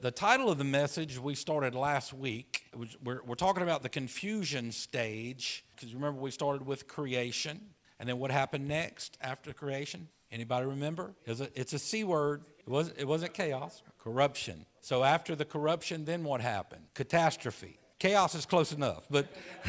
The title of the message we started last week, we're talking about the confusion stage, because remember we started with creation, and then what happened next after creation? Anybody remember? It's a C word. It wasn't chaos, corruption. So after the corruption, then what happened? Catastrophe. Chaos is close enough, but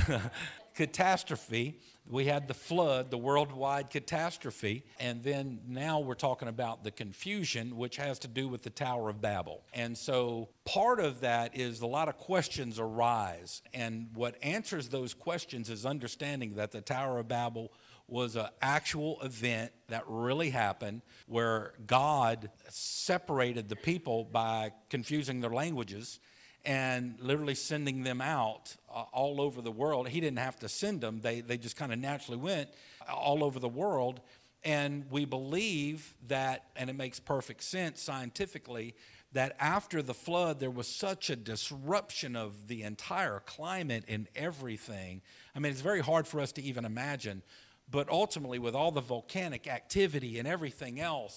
catastrophe. We had the flood, the worldwide catastrophe, and then now we're talking about the confusion, which has to do with the Tower of Babel. And so part of that is a lot of questions arise, and what answers those questions is understanding that the Tower of Babel was an actual event that really happened where God separated the people by confusing their languages and literally sending them out all over the world. He didn't have to send them. They just kind of naturally went all over the world. And we believe that, and it makes perfect sense scientifically, that after the flood, there was such a disruption of the entire climate and everything. I mean, it's very hard for us to even imagine. But ultimately, with all the volcanic activity and everything else,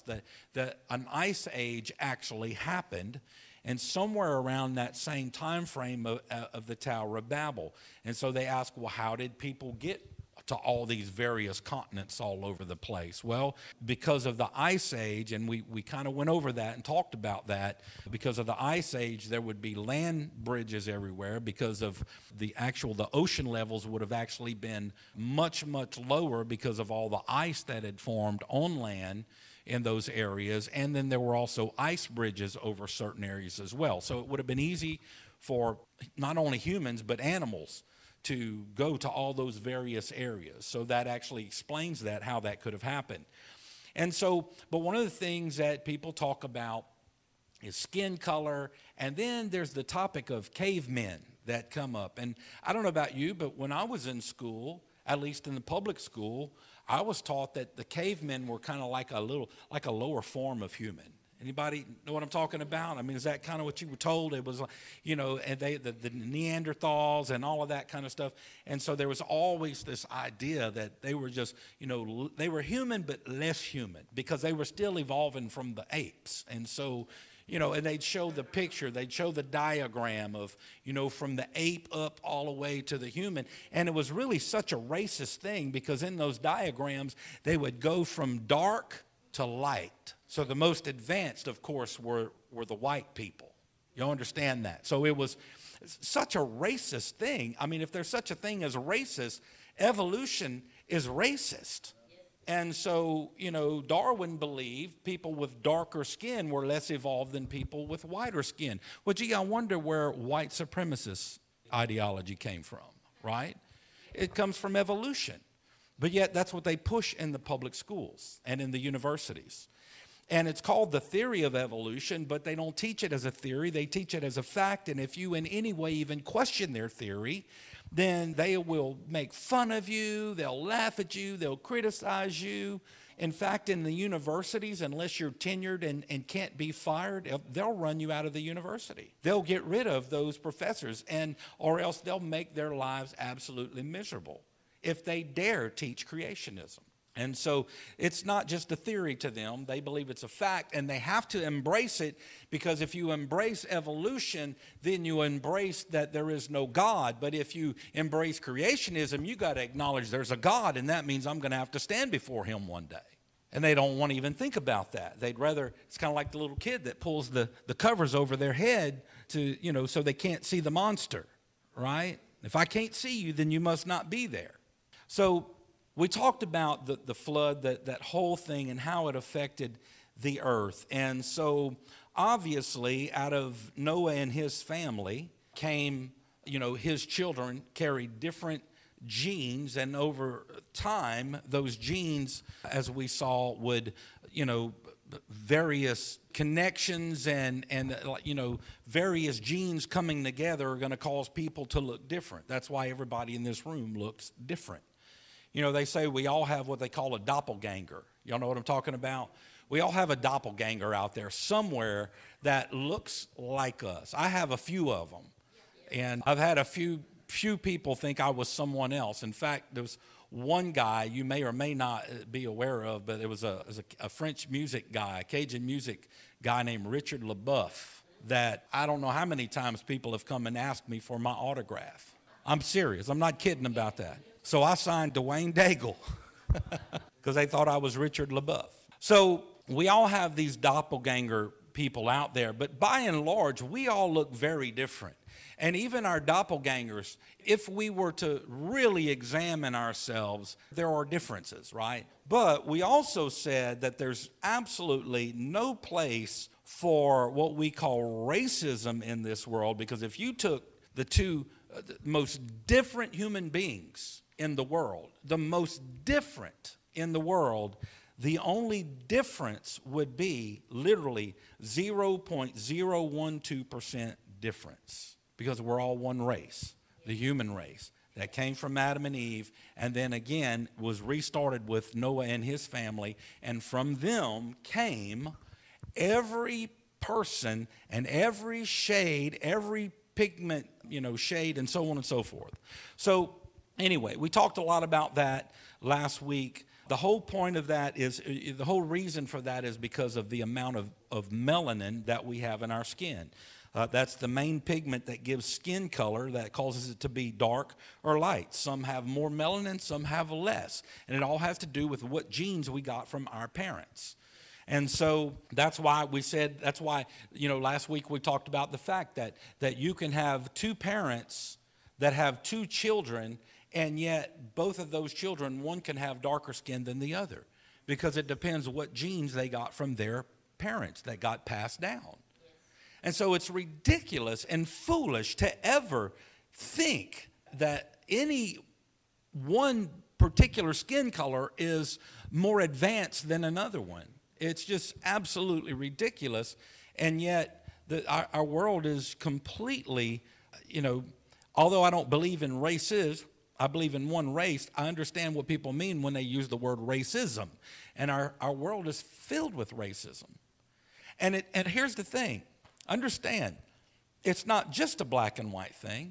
an ice age actually happened. And somewhere around that same time frame of the Tower of Babel. And so they ask, well, how did people get to all these various continents all over the place? Well, because of the ice age, and we kind of went over that and talked about that, because of the ice age, there would be land bridges everywhere. Because of the ocean levels would have actually been much, much lower because of all the ice that had formed on land in those areas, and then there were also ice bridges over certain areas as well. So it would have been easy for not only humans but animals to go to all those various areas. So that actually explains that, how that could have happened. And so, but one of the things that people talk about is skin color, and then there's the topic of cavemen that come up. And I don't know about you, but when I was in school, at least in the public school, I was taught that the cavemen were kind of like a lower form of human. Anybody know what I'm talking about? I mean, is that kind of what you were told? It was, and the Neanderthals and all of that kind of stuff. And so there was always this idea that they were just, they were human but less human because they were still evolving from the apes. And so, and they'd show the picture, they'd show the diagram of, from the ape up all the way to the human. And it was really such a racist thing because in those diagrams, they would go from dark to light. So the most advanced, of course, were the white people. You understand that? So it was such a racist thing. I mean, if there's such a thing as racist, evolution is racist. And so, Darwin believed people with darker skin were less evolved than people with whiter skin. Well, gee, I wonder where white supremacist ideology came from, right? It comes from evolution. But yet that's what they push in the public schools and in the universities. And it's called the theory of evolution, but they don't teach it as a theory. They teach it as a fact. And if you in any way even question their theory, then they will make fun of you, they'll laugh at you, they'll criticize you. In fact, in the universities, unless you're tenured and can't be fired, they'll run you out of the university. They'll get rid of those professors, or else they'll make their lives absolutely miserable if they dare teach creationism. And so it's not just a theory to them. They believe it's a fact, and they have to embrace it because if you embrace evolution, then you embrace that there is no God. But if you embrace creationism, you got to acknowledge there's a God, and that means I'm going to have to stand before him one day. And they don't want to even think about that. They'd rather, it's kind of like the little kid that pulls the covers over their head to, so they can't see the monster, right? If I can't see you, then you must not be there. So we talked about the flood, that whole thing and how it affected the earth. And so obviously out of Noah and his family came, his children carried different genes. And over time, those genes, as we saw, would, various connections and various genes coming together are going to cause people to look different. That's why everybody in this room looks different. They say we all have what they call a doppelganger. Y'all know what I'm talking about? We all have a doppelganger out there somewhere that looks like us. I have a few of them. And I've had a few people think I was someone else. In fact, there was one guy you may or may not be aware of, but it was a French music guy, a Cajun music guy named Richard LeBoeuf. that I don't know how many times people have come and asked me for my autograph. I'm serious. I'm not kidding about that. So I signed Dwayne Daigle because they thought I was Richard LaBeouf. So we all have these doppelganger people out there, but by and large, we all look very different. And even our doppelgangers, if we were to really examine ourselves, there are differences, right? But we also said that there's absolutely no place for what we call racism in this world, because if you took the two most different human beings in the world, the most different in the world, the only difference would be literally 0.012% difference, because we're all one race, the human race that came from Adam and Eve, and then again was restarted with Noah and his family, and from them came every person and every shade, every pigment, shade, and so on and so forth. So anyway, we talked a lot about that last week. The whole point of that is, the whole reason for that is because of the amount of melanin that we have in our skin. That's the main pigment that gives skin color, that causes it to be dark or light. Some have more melanin, some have less. And it all has to do with what genes we got from our parents. And so that's why last week we talked about the fact that you can have two parents that have two children, and yet both of those children, one can have darker skin than the other, because it depends what genes they got from their parents that got passed down. And so it's ridiculous and foolish to ever think that any one particular skin color is more advanced than another one. It's just absolutely ridiculous. And yet our world is completely, although I don't believe in races, I believe in one race. I understand what people mean when they use the word racism. And our world is filled with racism. And here's the thing. Understand, it's not just a black and white thing.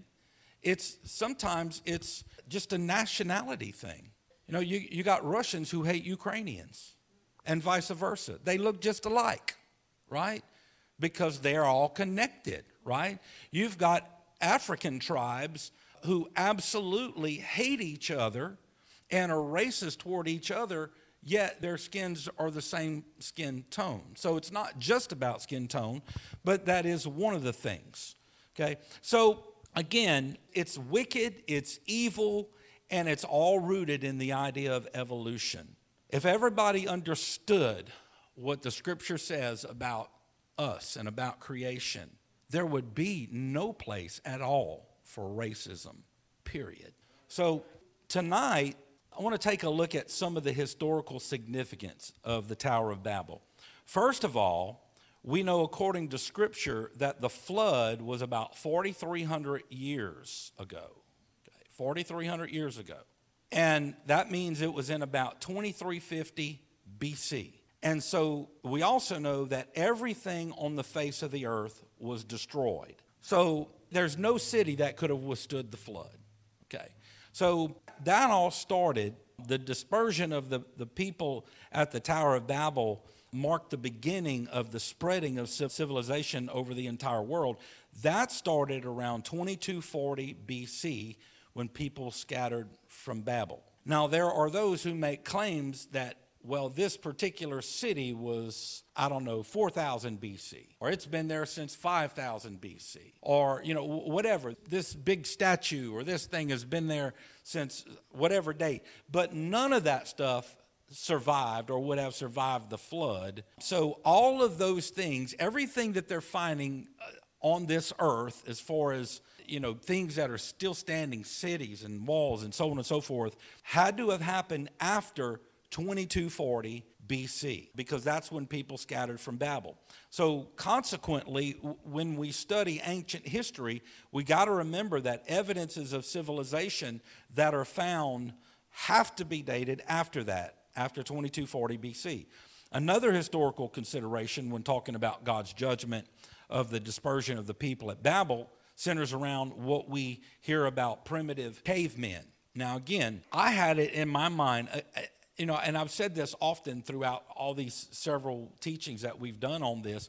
Sometimes it's just a nationality thing. You got Russians who hate Ukrainians and vice versa. They look just alike, right? Because they're all connected, right? You've got African tribes who absolutely hate each other and are racist toward each other, yet their skins are the same skin tone. So it's not just about skin tone, but that is one of the things, okay? So again, it's wicked, it's evil, and it's all rooted in the idea of evolution. If everybody understood what the scripture says about us and about creation, there would be no place at all for racism, period. So tonight, I want to take a look at some of the historical significance of the Tower of Babel. First of all, we know according to Scripture that the flood was about 4,300 years ago. Okay, 4,300 years ago. And that means it was in about 2350 BC. And so we also know that everything on the face of the earth was destroyed. So there's no city that could have withstood the flood. Okay. So that all started, the dispersion of the people at the Tower of Babel marked the beginning of the spreading of civilization over the entire world. That started around 2240 BC when people scattered from Babel. Now, there are those who make claims that, well, this particular city was, 4,000 BC, or it's been there since 5,000 BC, or, whatever. This big statue or this thing has been there since whatever date. But none of that stuff survived or would have survived the flood. So all of those things, everything that they're finding on this earth, as far as things that are still standing, cities and walls and so on and so forth, had to have happened after 2240 BC, because that's when people scattered from Babel. So consequently, when we study ancient history, we got to remember that evidences of civilization that are found have to be dated after that, after 2240 BC. Another historical consideration when talking about God's judgment of the dispersion of the people at Babel centers around what we hear about primitive cavemen. Now, again, I had it in my mind, and I've said this often throughout all these several teachings that we've done on this,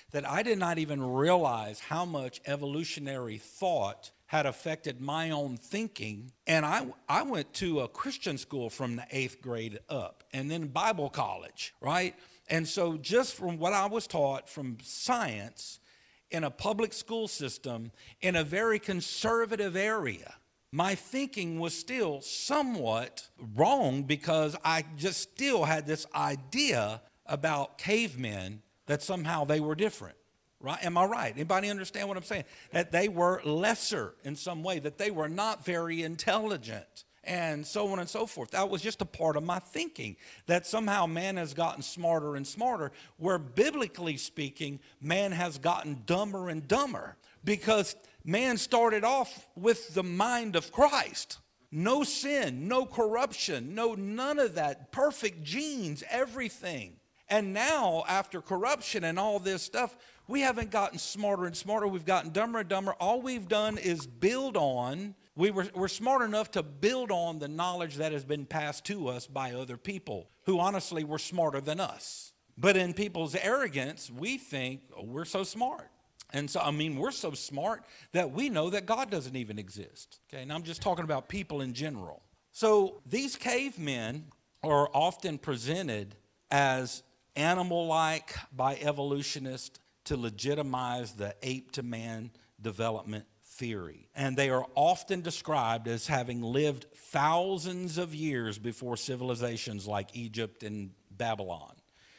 that I did not even realize how much evolutionary thought had affected my own thinking. And I went to a Christian school from the 8th grade up, and then Bible college, right? And so just from what I was taught from science in a public school system in a very conservative area, my thinking was still somewhat wrong because I just still had this idea about cavemen that somehow they were different. Right? Am I right? Anybody understand what I'm saying? That they were lesser in some way, that they were not very intelligent, and so on and so forth. That was just a part of my thinking, that somehow man has gotten smarter and smarter, where biblically speaking, man has gotten dumber and dumber, because man started off with the mind of Christ. No sin, no corruption, none of that, perfect genes, everything. And now, after corruption and all this stuff, we haven't gotten smarter and smarter. We've gotten dumber and dumber. All we've done is build on. We're smart enough to build on the knowledge that has been passed to us by other people who honestly were smarter than us. But in people's arrogance, we think, oh, we're so smart. And so, we're so smart that we know that God doesn't even exist. Okay, and I'm just talking about people in general. So these cavemen are often presented as animal-like by evolutionists to legitimize the ape-to-man development theory. And they are often described as having lived thousands of years before civilizations like Egypt and Babylon.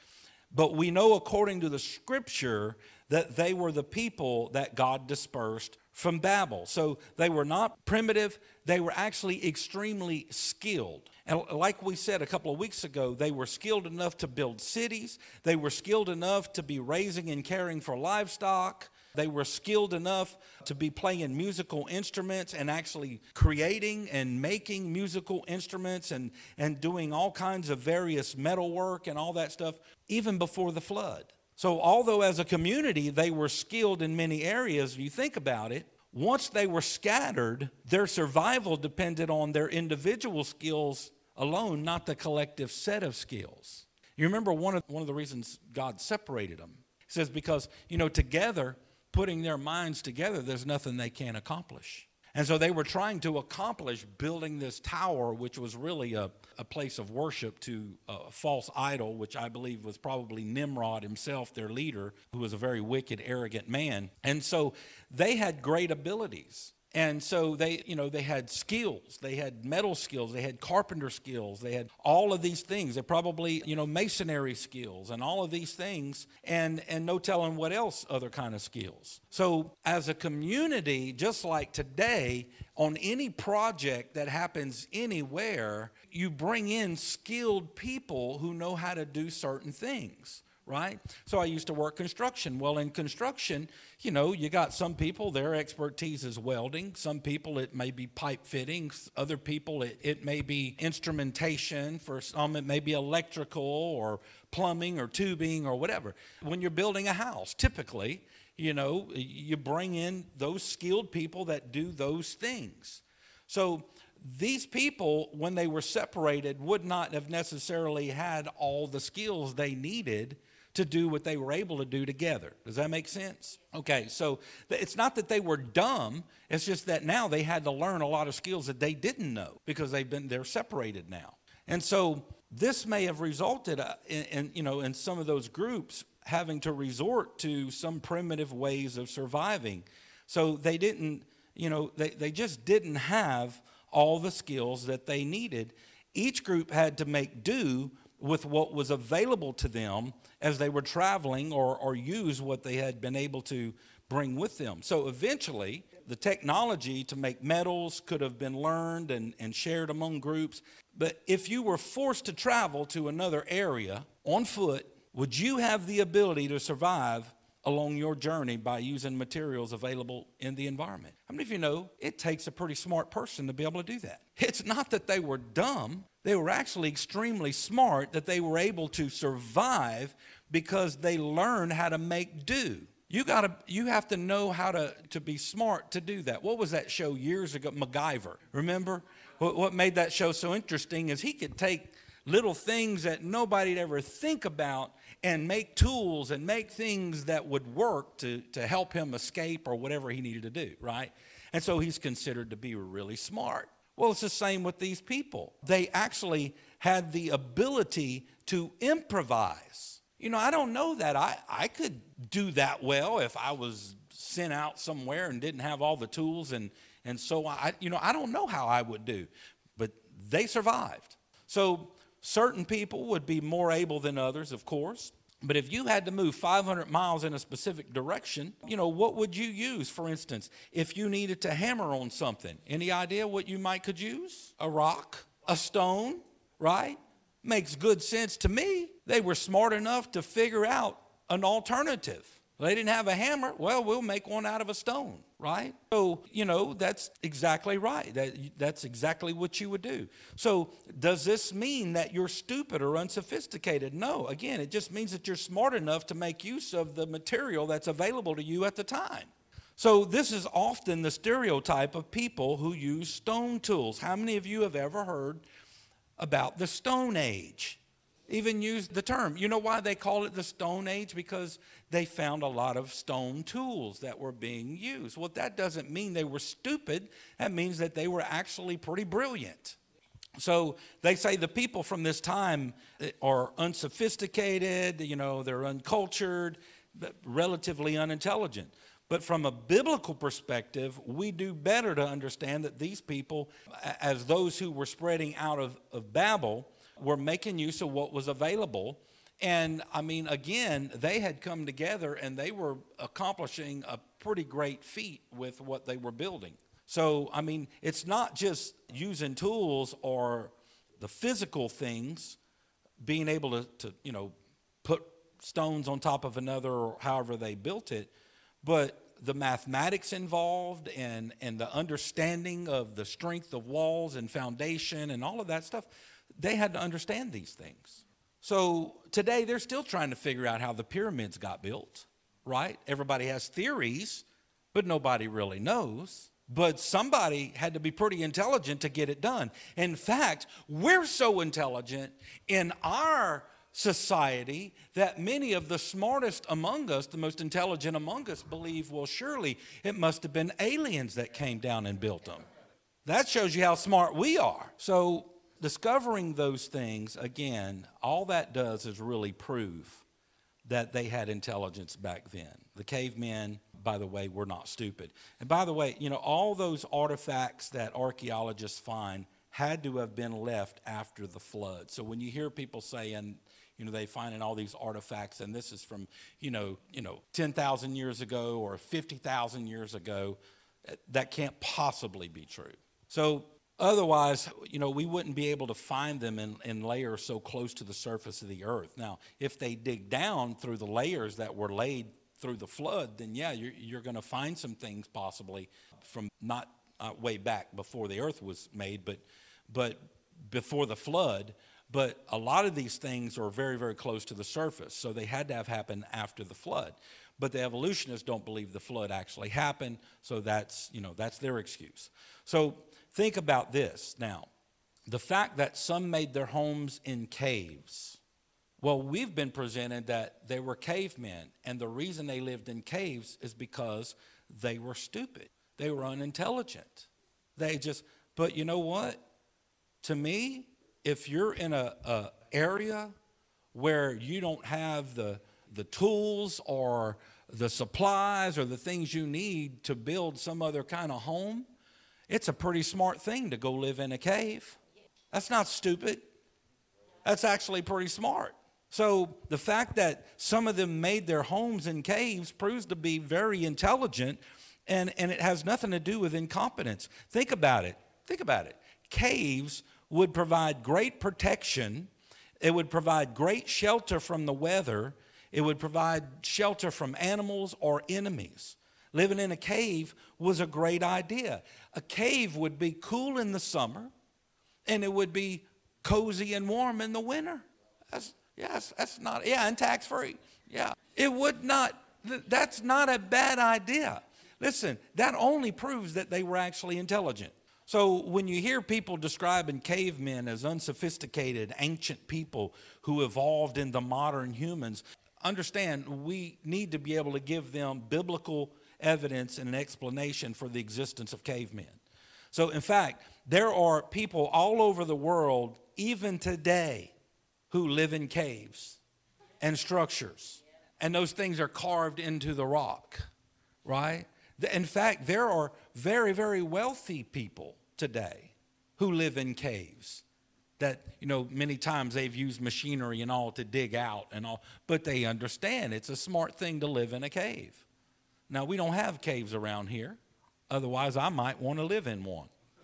But we know, according to the scripture, that they were the people that God dispersed from Babel. So they were not primitive, they were actually extremely skilled. And like we said a couple of weeks ago, they were skilled enough to build cities. They were skilled enough to be raising and caring for livestock. They were skilled enough to be playing musical instruments and actually creating and making musical instruments and doing all kinds of various metalwork and all that stuff, even before the flood. So although as a community they were skilled in many areas, if you think about it, once they were scattered, their survival depended on their individual skills alone, not the collective set of skills. You remember one of the reasons God separated them. He says because, together, putting their minds together, there's nothing they can't accomplish. And so they were trying to accomplish building this tower, which was really a place of worship to a false idol, which I believe was probably Nimrod himself, their leader, who was a very wicked, arrogant man. And so they had great abilities. And so they had skills. They had metal skills. They had carpenter skills. They had all of these things. They probably, masonry skills and all of these things, and no telling what else other kind of skills. So as a community, just like today, on any project that happens anywhere, you bring in skilled people who know how to do certain things. Right? So I used to work construction. Well, in construction, you got some people, their expertise is welding. Some people, it may be pipe fitting. Other people, it may be instrumentation. For some, it may be electrical or plumbing or tubing or whatever. When you're building a house, typically, you bring in those skilled people that do those things. So these people, when they were separated, would not have necessarily had all the skills they needed to do what they were able to do together. Does that make sense? Okay, so it's not that they were dumb. It's just that now they had to learn a lot of skills that they didn't know because they're separated now. And so this may have resulted in some of those groups having to resort to some primitive ways of surviving. So they didn't, they just didn't have all the skills that they needed. Each group had to make do with what was available to them as they were traveling or use what they had been able to bring with them. So eventually, the technology to make metals could have been learned and shared among groups. But if you were forced to travel to another area on foot, would you have the ability to survive along your journey by using materials available in the environment? How many of you know it takes a pretty smart person to be able to do that? It's not that they were dumb. They were actually extremely smart that they were able to survive because they learned how to make do. You have to know how to be smart to do that. What was that show years ago? MacGyver. Remember? What made that show so interesting is he could take little things that nobody'd ever think about and make tools and make things that would work to help him escape or whatever he needed to do, right? And so he's considered to be really smart. Well, it's the same with these people. They actually had the ability to improvise. I don't know that I could do that well if I was sent out somewhere and didn't have all the tools, and so I don't know how I would do, but they survived. So certain people would be more able than others, of course. But if you had to move 500 miles in a specific direction, what would you use? For instance, if you needed to hammer on something, any idea what you could use? A rock, a stone, right? Makes good sense to me. They were smart enough to figure out an alternative. They didn't have a hammer. Well, we'll make one out of a stone, right? So, that's exactly right. That's exactly what you would do. So does this mean that you're stupid or unsophisticated? No. Again, it just means that you're smart enough to make use of the material that's available to you at the time. So this is often the stereotype of people who use stone tools. How many of you have ever heard about the Stone Age? Even used the term. You know why they call it the Stone Age? Because they found a lot of stone tools that were being used. Well, that doesn't mean they were stupid. That means that they were actually pretty brilliant. So they say the people from this time are unsophisticated, they're uncultured, relatively unintelligent. But from a biblical perspective, we do better to understand that these people, as those who were spreading out of Babel, were making use of what was available. And again, they had come together and they were accomplishing a pretty great feat with what they were building. So, it's not just using tools or the physical things, being able to put stones on top of another or however they built it, but the mathematics involved and the understanding of the strength of walls and foundation and all of that stuff. They had to understand these things. So today they're still trying to figure out how the pyramids got built, right? Everybody has theories, but nobody really knows. But somebody had to be pretty intelligent to get it done. In fact, we're so intelligent in our society that many of the smartest among us, the most intelligent among us, believe, well, surely it must have been aliens that came down and built them. That shows you how smart we are. So discovering those things, again, all that does is really prove that they had intelligence back then. The cavemen, by the way, were not stupid. And by the way, all those artifacts that archaeologists find had to have been left after the flood. So when you hear people saying, they finding all these artifacts, and this is from, 10,000 years ago or 50,000 years ago, that can't possibly be true. So otherwise, we wouldn't be able to find them in layers so close to the surface of the earth. Now, if they dig down through the layers that were laid through the flood, then yeah, you're going to find some things possibly from not way back before the earth was made, but before the flood. But a lot of these things are very, very close to the surface, so they had to have happened after the flood. But the evolutionists don't believe the flood actually happened, so that's their excuse. So think about this now. The fact that some made their homes in caves. Well, we've been presented that they were cavemen, and the reason they lived in caves is because they were stupid. They were unintelligent. But you know what? To me, if you're in a area where you don't have the tools or the supplies or the things you need to build some other kind of home, it's a pretty smart thing to go live in a cave. That's not stupid. That's actually pretty smart. So the fact that some of them made their homes in caves proves to be very intelligent, and it has nothing to do with incompetence. Think about it. Caves would provide great protection. It would provide great shelter from the weather. It would provide shelter from animals or enemies. Living in a cave was a great idea. A cave would be cool in the summer, and it would be cozy and warm in the winter. And tax-free. Yeah. That's not a bad idea. Listen, that only proves that they were actually intelligent. So when you hear people describing cavemen as unsophisticated, ancient people who evolved into modern humans, understand we need to be able to give them biblical evidence and an explanation for the existence of cavemen. So in fact, there are people all over the world, even today, who live in caves and structures. And those things are carved into the rock, right? In fact, there are very, very wealthy people today who live in caves that, many times they've used machinery and all to dig out and all, but they understand it's a smart thing to live in a cave. Now, we don't have caves around here. Otherwise, I might want to live in one.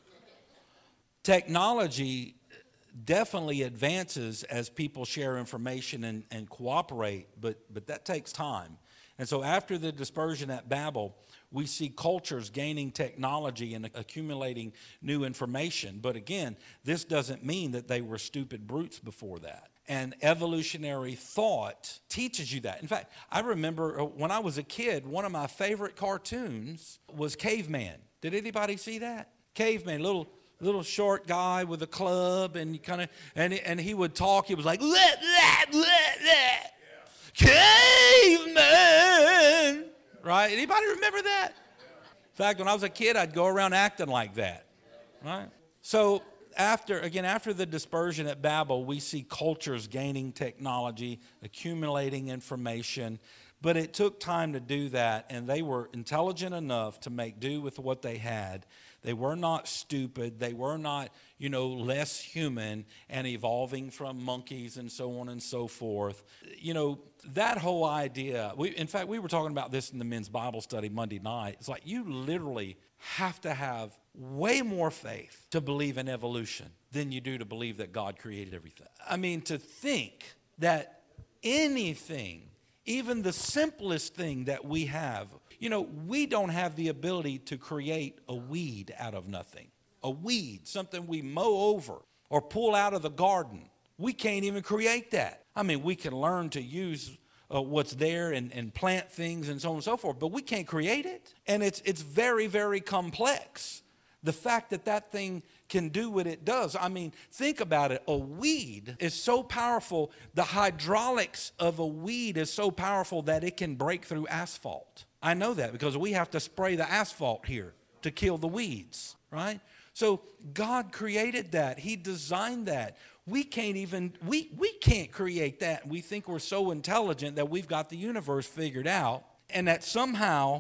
Technology definitely advances as people share information and cooperate, but that takes time. And so after the dispersion at Babel, we see cultures gaining technology and accumulating new information. But again, this doesn't mean that they were stupid brutes before that. And evolutionary thought teaches you that. In fact, I remember when I was a kid, one of my favorite cartoons was Caveman. Did anybody see that? Caveman, little short guy with a club, and and he would talk. He was like, "Let, yeah. Caveman." Right? Anybody remember that? In fact, when I was a kid, I'd go around acting like that. Right? So after the dispersion at Babel, we see cultures gaining technology, accumulating information, but it took time to do that, and they were intelligent enough to make do with what they had. They were not stupid. They were not, less human and evolving from monkeys and so on and so forth. That whole idea, in fact, we were talking about this in the men's Bible study Monday night. It's like you literally have to have way more faith to believe in evolution than you do to believe that God created everything. I mean, to think that anything, even the simplest thing that we have, we don't have the ability to create a weed out of nothing. A weed, something we mow over or pull out of the garden. We can't even create that. I mean, we can learn to use what's there and plant things and so on and so forth, but we can't create it. And it's very, very complex. The fact that thing can do what it does. I mean, think about it. A weed is so powerful. The hydraulics of a weed is so powerful that it can break through asphalt. I know that because we have to spray the asphalt here to kill the weeds, right? So God created that. He designed that. We can't create that. We think we're so intelligent that we've got the universe figured out, and that somehow,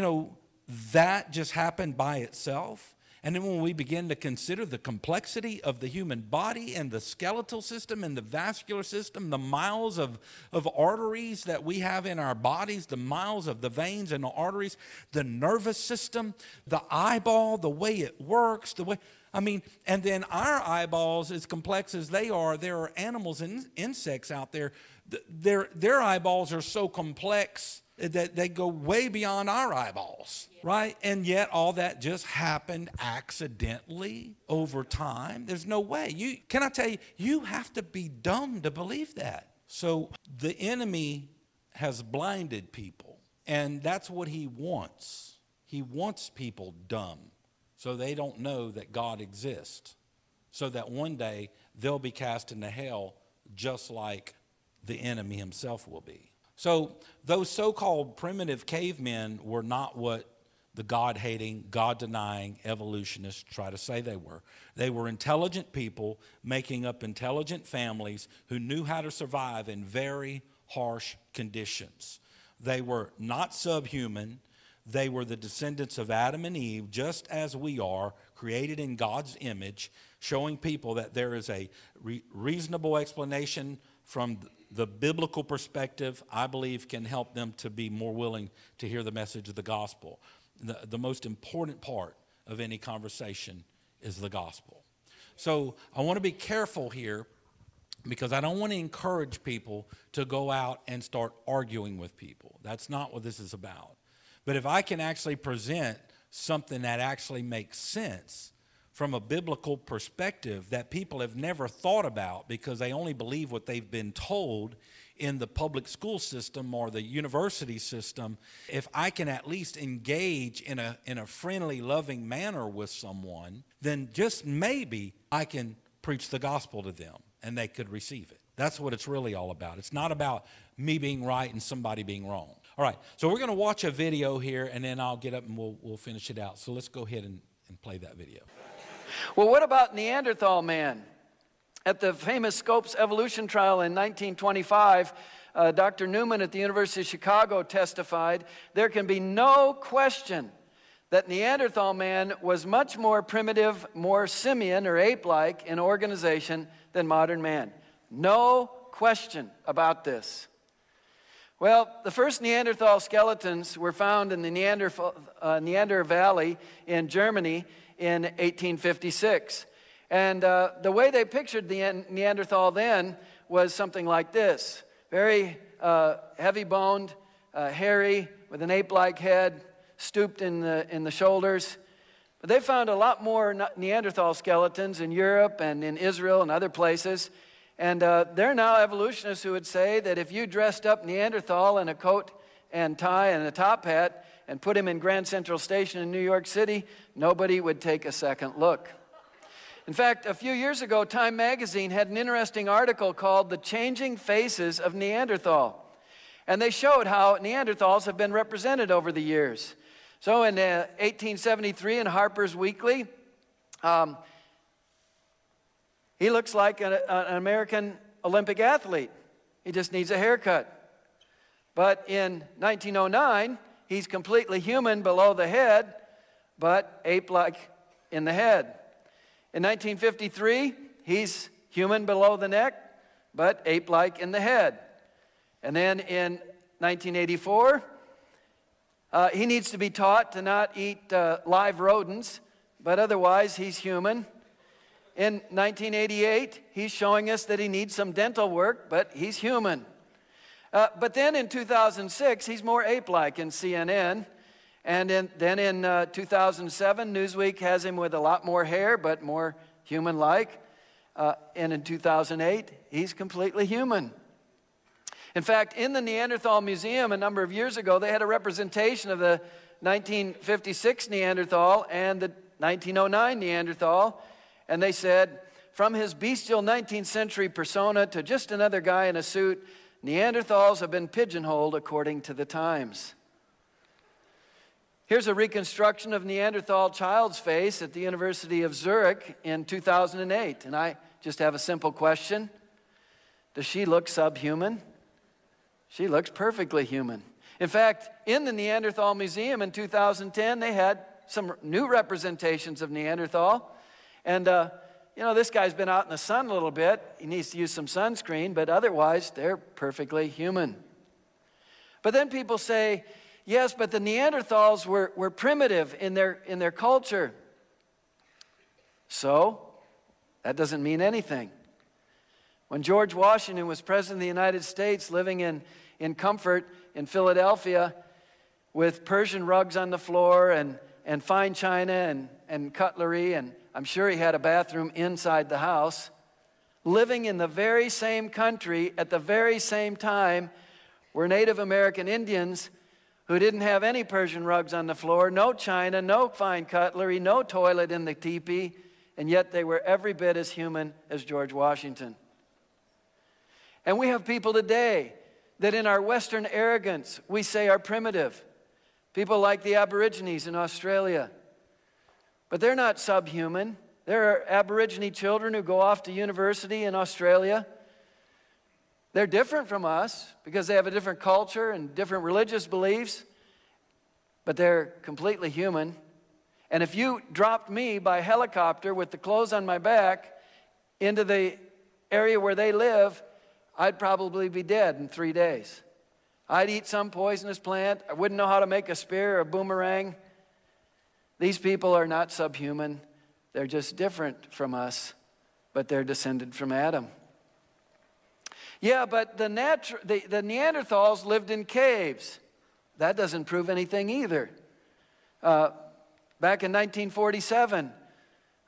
that just happened by itself. And then when we begin to consider the complexity of the human body and the skeletal system and the vascular system, the miles of arteries that we have in our bodies, the miles of the veins and the arteries, the nervous system, the eyeball, the way it works, and then our eyeballs, as complex as they are, there are animals and insects out there. Their eyeballs are so complex that they go way beyond our eyeballs, right? And yet all that just happened accidentally over time. There's no way. Can I tell you, you have to be dumb to believe that. So the enemy has blinded people, and that's what he wants. He wants people dumb so they don't know that God exists, so that one day they'll be cast into hell just like the enemy himself will be. So those so-called primitive cavemen were not what the God-hating, God-denying evolutionists try to say they were. They were intelligent people making up intelligent families who knew how to survive in very harsh conditions. They were not subhuman. They were the descendants of Adam and Eve, just as we are, created in God's image, showing people that there is a reasonable explanation from the biblical perspective, I believe, can help them to be more willing to hear the message of the gospel. The most important part of any conversation is the gospel. So I want to be careful here because I don't want to encourage people to go out and start arguing with people. That's not what this is about. But if I can actually present something that actually makes sense from a biblical perspective that people have never thought about because they only believe what they've been told in the public school system or the university system. If I can at least engage in a friendly, loving manner with someone, then just maybe I can preach the gospel to them and they could receive it. That's what it's really all about. It's not about me being right and somebody being wrong. All right, so we're going to watch a video here, and then I'll get up and we'll finish it out. So let's go ahead and play that video. Well, what about Neanderthal man? At the famous Scopes evolution trial in 1925, Dr. Newman at the University of Chicago testified, there can be no question that Neanderthal man was much more primitive, more simian or ape-like in organization than modern man. No question about this. Well, the first Neanderthal skeletons were found in the Neander Valley in Germany in 1856. And the way they pictured the Neanderthal then was something like this. Very heavy-boned, hairy, with an ape-like head, stooped in the shoulders. But they found a lot more Neanderthal skeletons in Europe and in Israel and other places. And there are now evolutionists who would say that if you dressed up Neanderthal in a coat and tie and a top hat and put him in Grand Central Station in New York City, nobody would take a second look. In fact, a few years ago, Time magazine had an interesting article called The Changing Faces of Neanderthal. And they showed how Neanderthals have been represented over the years. So in 1873 in Harper's Weekly, he looks like an American Olympic athlete. He just needs a haircut. But in 1909, he's completely human below the head, but ape-like in the head. In 1953, he's human below the neck, but ape-like in the head. And then in 1984, he needs to be taught to not eat live rodents, but otherwise he's human. In 1988, he's showing us that he needs some dental work, but he's human. But then in 2006, he's more ape-like in CNN. And then in 2007, Newsweek has him with a lot more hair, but more human-like. And in 2008, he's completely human. In fact, in the Neanderthal Museum a number of years ago, they had a representation of the 1956 Neanderthal and the 1909 Neanderthal. And they said, from his bestial 19th century persona to just another guy in a suit, Neanderthals have been pigeonholed according to the times. Here's a reconstruction of Neanderthal child's face at the University of Zurich in 2008. And I just have a simple question. Does she look subhuman? She looks perfectly human. In fact, in the Neanderthal Museum in 2010, they had some new representations of Neanderthal. And, this guy's been out in the sun a little bit. He needs to use some sunscreen, but otherwise, they're perfectly human. But then people say, yes, but the Neanderthals were primitive in their culture. So, that doesn't mean anything. When George Washington was president of the United States, living in comfort in Philadelphia with Persian rugs on the floor and fine china and cutlery, and I'm sure he had a bathroom inside the house, living in the very same country at the very same time were Native American Indians who didn't have any Persian rugs on the floor, no china, no fine cutlery, no toilet in the teepee, and yet they were every bit as human as George Washington. And we have people today that in our Western arrogance we say are primitive. People like the Aborigines in Australia. But they're not subhuman. There are Aborigine children who go off to university in Australia. They're different from us because they have a different culture and different religious beliefs, but they're completely human. And if you dropped me by helicopter with the clothes on my back into the area where they live, I'd probably be dead in 3 days. I'd eat some poisonous plant. I wouldn't know how to make a spear or a boomerang. These people are not subhuman. They're just different from us, but they're descended from Adam. Yeah, but the Neanderthals lived in caves. That doesn't prove anything either. Back in 1947,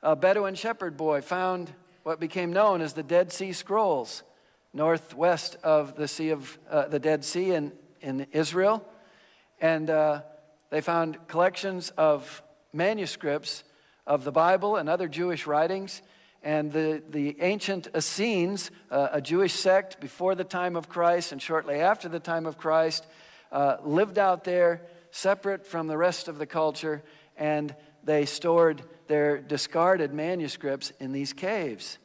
a Bedouin shepherd boy found what became known as the Dead Sea Scrolls, northwest of the Dead Sea in Israel. And they found collections of manuscripts of the Bible and other Jewish writings. And the ancient Essenes, a Jewish sect before the time of Christ and shortly after the time of Christ, lived out there separate from the rest of the culture, and they stored their discarded manuscripts in these caves.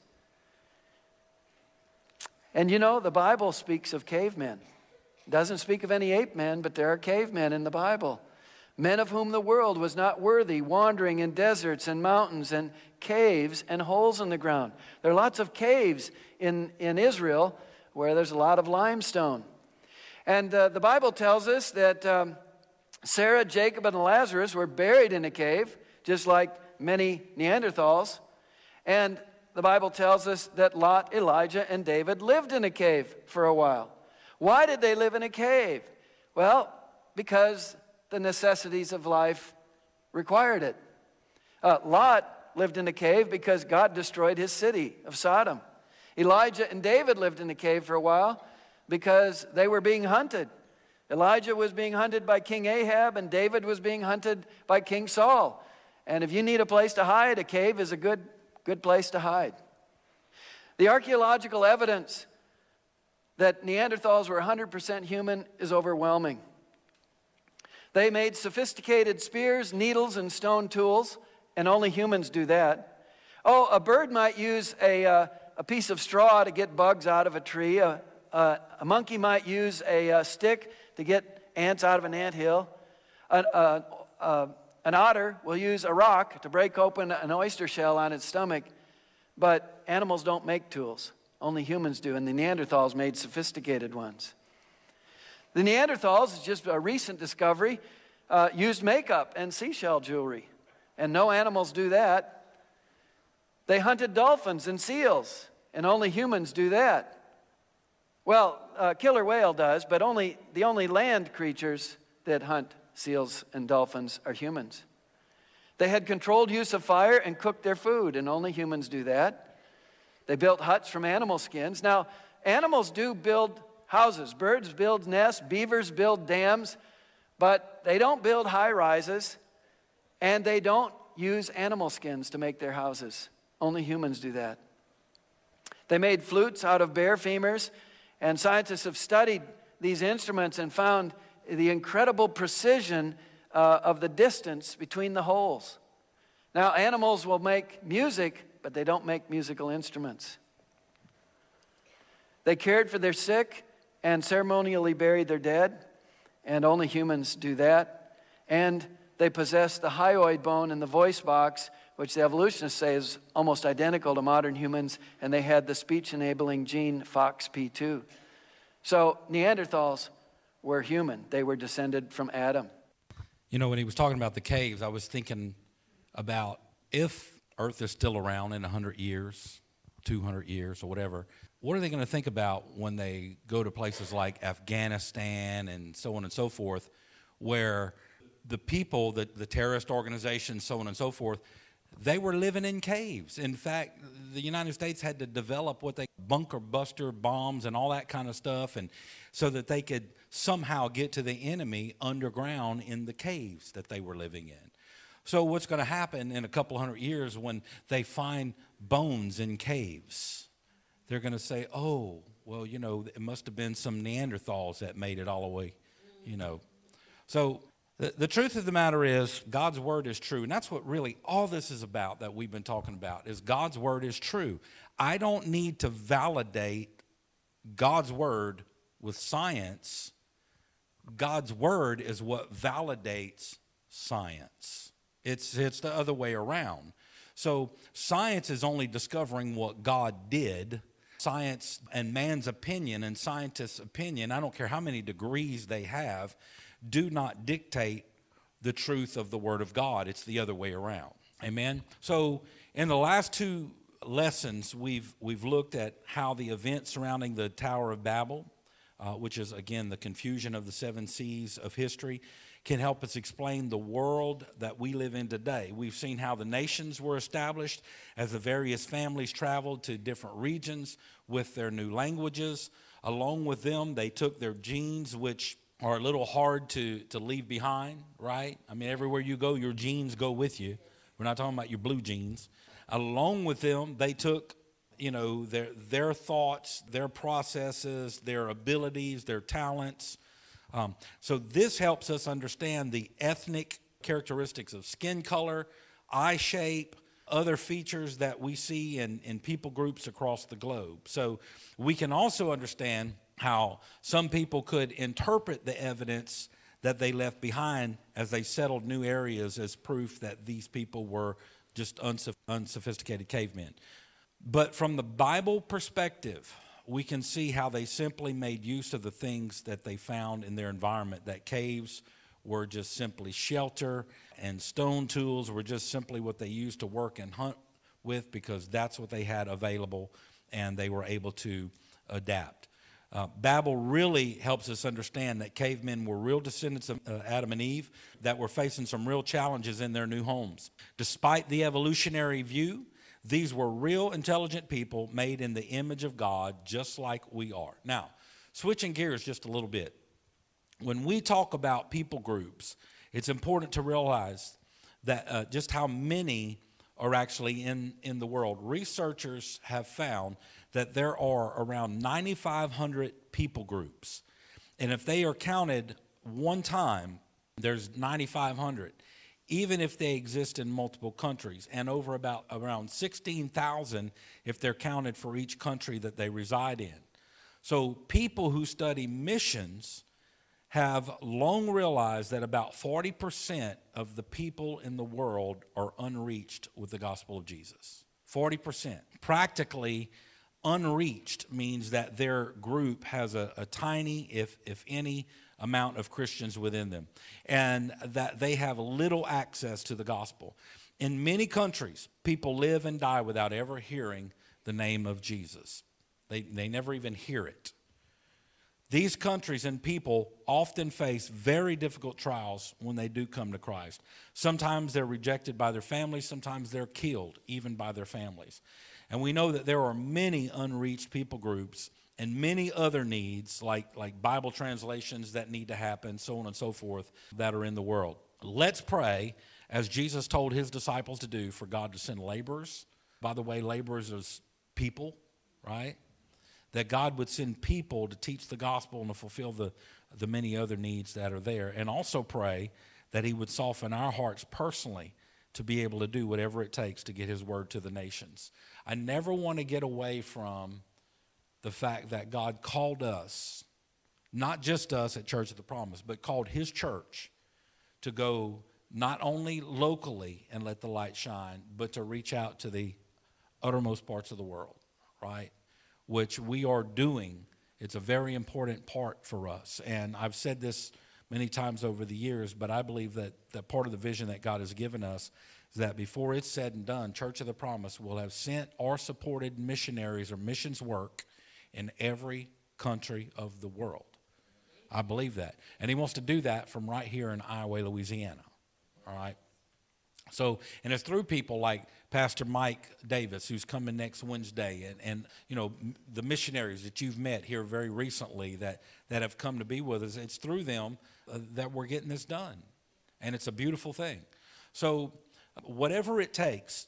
And you know, the Bible speaks of cavemen. It doesn't speak of any ape men, but there are cavemen in the Bible. Men of whom the world was not worthy, wandering in deserts and mountains and caves and holes in the ground. There are lots of caves in Israel where there's a lot of limestone. And the Bible tells us that Sarah, Jacob, and Lazarus were buried in a cave, just like many Neanderthals. And the Bible tells us that Lot, Elijah, and David lived in a cave for a while. Why did they live in a cave? Well, because the necessities of life required it. Lot lived in a cave because God destroyed his city of Sodom. Elijah and David lived in a cave for a while because they were being hunted. Elijah was being hunted by King Ahab, and David was being hunted by King Saul. And if you need a place to hide, a cave is a good place to hide. The archaeological evidence that Neanderthals were 100% human is overwhelming. They made sophisticated spears, needles, and stone tools, and only humans do that. Oh, a bird might use a piece of straw to get bugs out of a tree. A monkey might use a stick to get ants out of an anthill. An otter will use a rock to break open an oyster shell on its stomach. But animals don't make tools. Only humans do, and the Neanderthals made sophisticated ones. The Neanderthals, just a recent discovery, used makeup and seashell jewelry, and no animals do that. They hunted dolphins and seals, and only humans do that. Well, killer whale does, but the only land creatures that hunt seals and dolphins are humans. They had controlled use of fire and cooked their food, and only humans do that. They built huts from animal skins. Now, animals do build houses. Birds build nests, beavers build dams, but they don't build high rises, and they don't use animal skins to make their houses. Only humans do that. They made flutes out of bear femurs, and scientists have studied these instruments and found the incredible precision of the distance between the holes. Now, animals will make music, but they don't make musical instruments. They cared for their sick and ceremonially buried their dead, and only humans do that. And they possess the hyoid bone in the voice box, which the evolutionists say is almost identical to modern humans, and they had the speech-enabling gene FOXP2. So Neanderthals were human. They were descended from Adam. You know, when he was talking about the caves, I was thinking about if Earth is still around in 100 years, 200 years, or whatever, what are they going to think about when they go to places like Afghanistan and so on and so forth, where the people, the terrorist organizations, so on and so forth, they were living in caves. In fact, the United States had to develop what they bunker buster bombs and all that kind of stuff, and so that they could somehow get to the enemy underground in the caves that they were living in. So what's going to happen in a couple hundred years when they find bones in caves? They're going to say, oh, well, you know, it must have been some Neanderthals that made it all the way, you know. So the truth of the matter is God's word is true. And that's what really all this is about that we've been talking about, is God's word is true. I don't need to validate God's word with science. God's word is what validates science. It's the other way around. So science is only discovering what God did. Science and man's opinion and scientists' opinion, I don't care how many degrees they have, do not dictate the truth of the Word of God. It's the other way around. Amen? So in the last two lessons, we've looked at how the events surrounding the Tower of Babel, which is, again, the confusion of the seven seas of history, can help us explain the world that we live in today. We've seen how the nations were established as the various families traveled to different regions with their new languages. Along with them, they took their genes, which are a little hard to leave behind, right? I mean, everywhere you go, your genes go with you. We're not talking about your blue jeans. Along with them, they took, their thoughts, their processes, their abilities, their talents. So this helps us understand the ethnic characteristics of skin color, eye shape, other features that we see in people groups across the globe. So we can also understand how some people could interpret the evidence that they left behind as they settled new areas as proof that these people were just unsophisticated cavemen. But from the Bible perspective, we can see how they simply made use of the things that they found in their environment, that caves were just simply shelter and stone tools were just simply what they used to work and hunt with because that's what they had available and they were able to adapt. Babel really helps us understand that cavemen were real descendants of Adam and Eve that were facing some real challenges in their new homes. Despite the evolutionary view, these were real intelligent people made in the image of God, just like we are. Now, switching gears just a little bit. When we talk about people groups, it's important to realize that just how many are actually in the world. Researchers have found that there are around 9,500 people groups. And if they are counted one time, there's 9,500, even if they exist in multiple countries, and over around 16,000 if they're counted for each country that they reside in. So people who study missions have long realized that about 40% of the people in the world are unreached with the gospel of Jesus. 40%. Practically unreached means that their group has a tiny, if any, amount of Christians within them, and that they have little access to the gospel. In many countries, people live and die without ever hearing the name of Jesus. They never even hear it. These countries and people often face very difficult trials when they do come to Christ. Sometimes they're rejected by their families, sometimes they're killed even by their families. And we know that there are many unreached people groups and many other needs like Bible translations that need to happen, so on and so forth, that are in the world. Let's pray, as Jesus told his disciples to do, for God to send laborers. By the way, laborers is people, right? That God would send people to teach the gospel and to fulfill the many other needs that are there. And also pray that he would soften our hearts personally to be able to do whatever it takes to get his word to the nations. I never want to get away from the fact that God called us, not just us at Church of the Promise, but called his church to go not only locally and let the light shine, but to reach out to the uttermost parts of the world, right? Which we are doing. It's a very important part for us. And I've said this many times over the years, but I believe that part of the vision that God has given us is that before it's said and done, Church of the Promise will have sent or supported missionaries or missions work in every country of the world. I believe that. And he wants to do that from right here in Iowa, Louisiana. All right? So, and it's through people like Pastor Mike Davis, who's coming next Wednesday, and the missionaries that you've met here very recently that have come to be with us. It's through them that we're getting this done, and it's a beautiful thing. So, whatever it takes,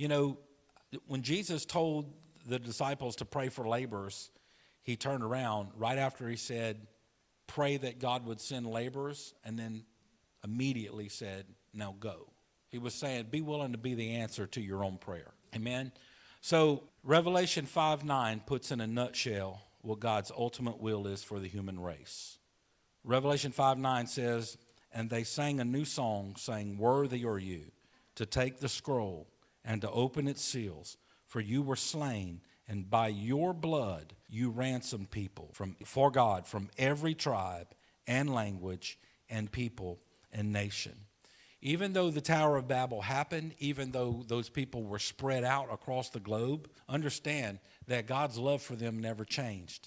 when Jesus told the disciples to pray for laborers, he turned around right after he said, pray that God would send laborers, and then immediately said, now go. He was saying, be willing to be the answer to your own prayer. Amen? So Revelation 5:9 puts in a nutshell what God's ultimate will is for the human race. Revelation 5:9 says, and they sang a new song, saying, worthy are you to take the scroll and to open its seals, for you were slain, and by your blood you ransomed people for God from every tribe and language and people and nation. Even though the Tower of Babel happened, even though those people were spread out across the globe, understand that God's love for them never changed.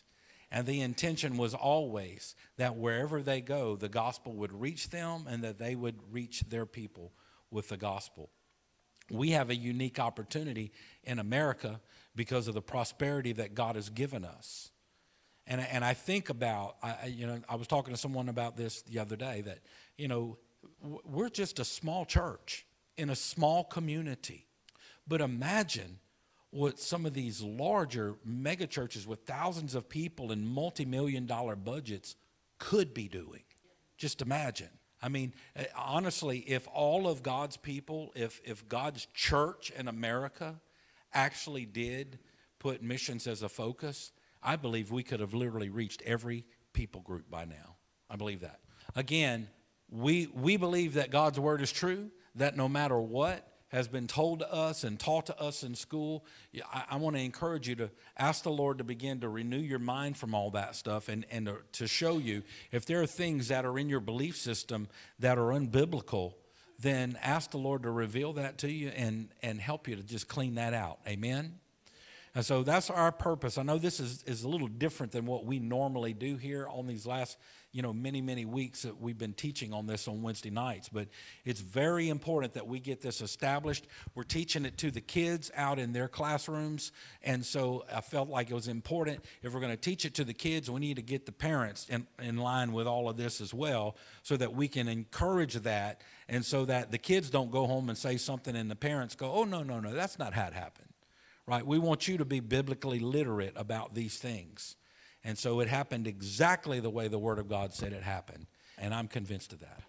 And the intention was always that wherever they go, the gospel would reach them and that they would reach their people with the gospel. We have a unique opportunity in America because of the prosperity that God has given us. And I think about, I was talking to someone about this the other day, that, we're just a small church in a small community. But imagine what some of these larger mega churches with thousands of people and multi-million-dollar budgets could be doing. Just imagine. I mean, honestly, if all of God's people, if God's church in America actually did put missions as a focus, I believe we could have literally reached every people group by now. I believe that. Again, we believe that God's word is true, that no matter what has been told to us and taught to us in school, I want to encourage you to ask the Lord to begin to renew your mind from all that stuff and to show you if there are things that are in your belief system that are unbiblical, then ask the Lord to reveal that to you and help you to just clean that out. Amen? And so that's our purpose. I know this is a little different than what we normally do here on these last, many weeks that we've been teaching on this on Wednesday nights. But it's very important that we get this established. We're teaching it to the kids out in their classrooms. And so I felt like it was important. If we're going to teach it to the kids, we need to get the parents in line with all of this as well, so that we can encourage that, and so that the kids don't go home and say something and the parents go, oh, no, that's not how it happened. Right? We want you to be biblically literate about these things. And so it happened exactly the way the Word of God said it happened. And I'm convinced of that.